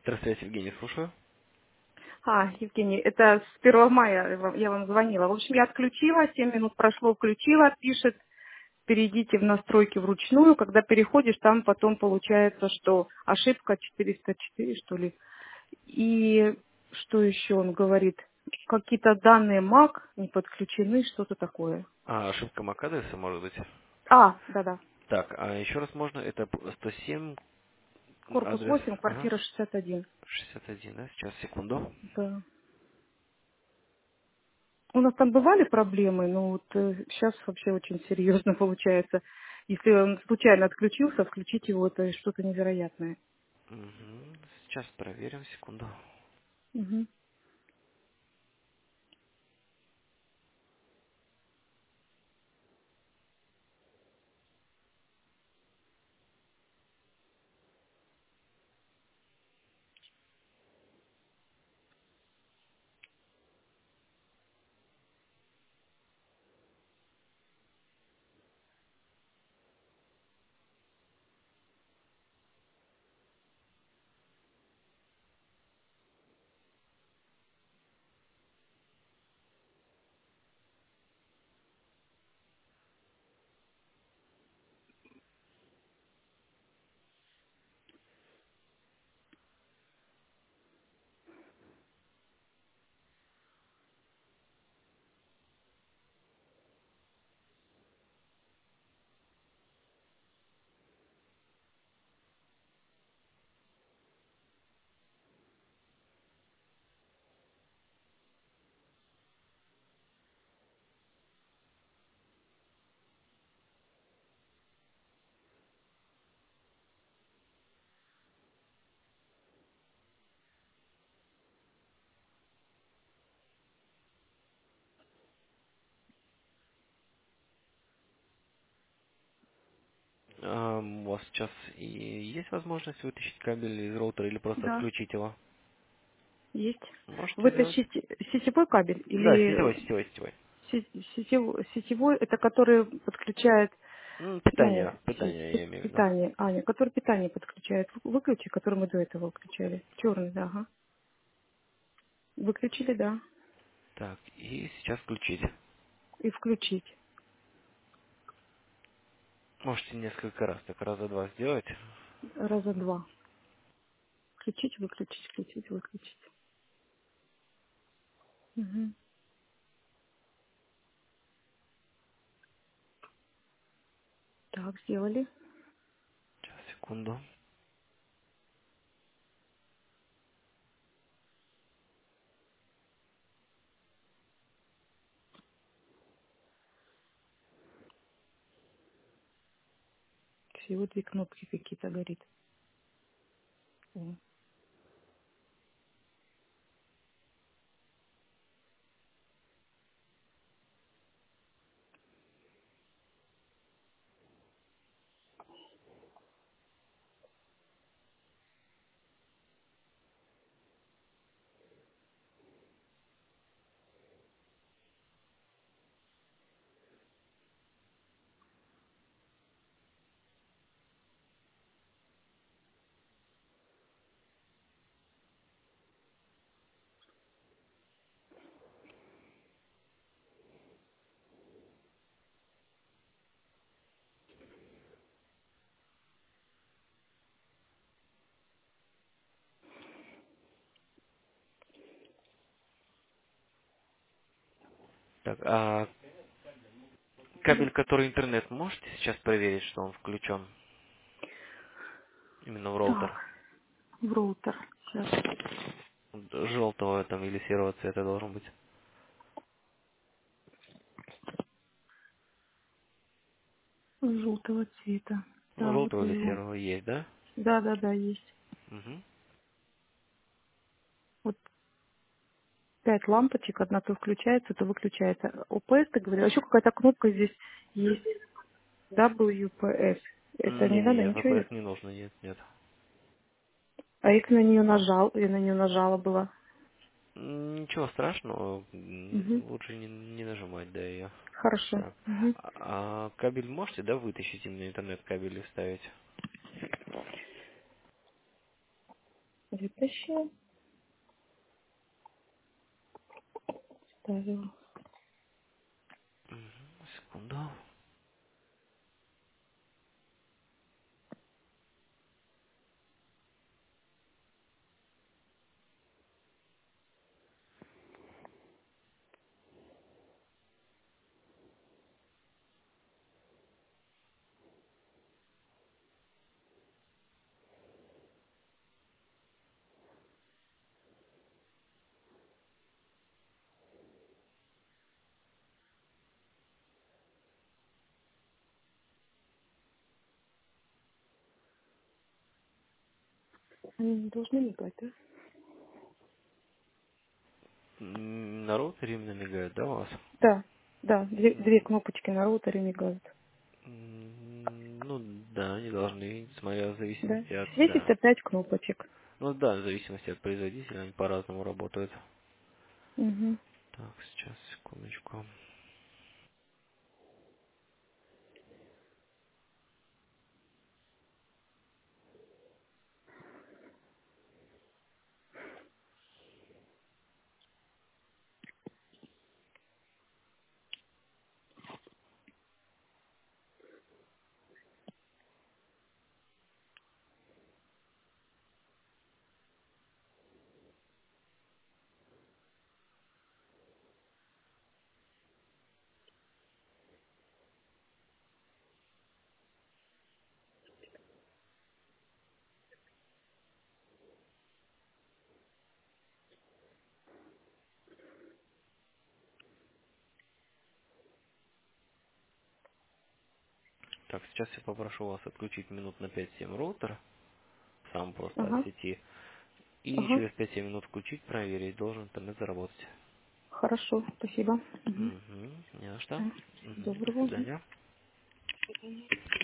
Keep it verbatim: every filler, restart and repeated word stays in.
Здравствуйте, Евгений, слушаю. А, Евгений, это с первого мая я вам я вам звонила. В общем, я отключила, семь минут прошло, включила, пишет, перейдите в настройки вручную. Когда переходишь, там потом получается, что ошибка четыреста четыре, что ли. И что еще он говорит? Какие-то данные мак не подключены, что-то такое. А, ошибка MAC-адреса, может быть. А, да-да. Так, а еще раз можно, это п- сто семь Корпус адрес, восемь, ага, квартира шестьдесят один. шестьдесят один, да, сейчас, секунду. Да. У нас там бывали проблемы, но вот сейчас вообще очень серьезно получается. Если он случайно отключился, включить его, это что-то невероятное. Мгм, сейчас проверим, секунду. Мгм. Ам, у вас сейчас и есть возможность вытащить кабель из роутера или просто Да, отключить его? есть. Можете сделать? Вытащить сетевой кабель Да, или сетевой, сетевой, сетевой. се- сетевой, сетевой, это который подключает, М, ну, Питание, пи- питание пи- я имею в виду. питание, Аня, который питание подключает. Выключи, который мы до этого включали. Черный, да, ага. Выключили, да. Так, и сейчас включить. И включить Можете несколько раз, так раза два сделать. раза два. Включить, выключить, включить, выключить. Мгм. Так, сделали. Сейчас, секунду. Всего две кнопки какие-то горит. О. Так, а Да. кабель, который интернет, можете сейчас проверить, что он включен именно в роутер? Так, в роутер. Сейчас. Желтого там или серого цвета должен быть. Желтого цвета. Ну, Да, вот желтого или его. серого есть, да? Да, да, да, есть. Угу. Вот пять лампочек, одна то включается, то выключается. о пэ эс, ты говорил, а еще какая-то кнопка здесь есть. дабл ю пи эс. Это не надо, Не-не-не, ничего нет. ви пи эс не нужно, нет, нет. А если на нее нажал, я на нее нажала была. М, Ничего страшного, м, Угу. лучше не, не нажимать, да, ее. Хорошо. Так. Угу. А а кабель можете, да, вытащить именно интернет-кабель и вставить? Вытащила, ставила. Секунду. Они не должны мигать, да? М, На роутере именно мигает, да, у вас? Да, да, две, две М, кнопочки на роутере мигают. м, Ну, да, они должны, смотря в Да. зависимости от, да. Светится пять кнопочек. Ну да, в зависимости от производителя, они по-разному работают. Угу. Так, сейчас, секундочку. Так, сейчас я попрошу вас отключить минут на пять-семь роутер, сам просто от Ага, сети, и ага. через пять-семь минут включить, проверить, должен интернет заработать. Хорошо, спасибо. Угу. Угу, не на что. Всё. Мгм, до Доброго. свидания.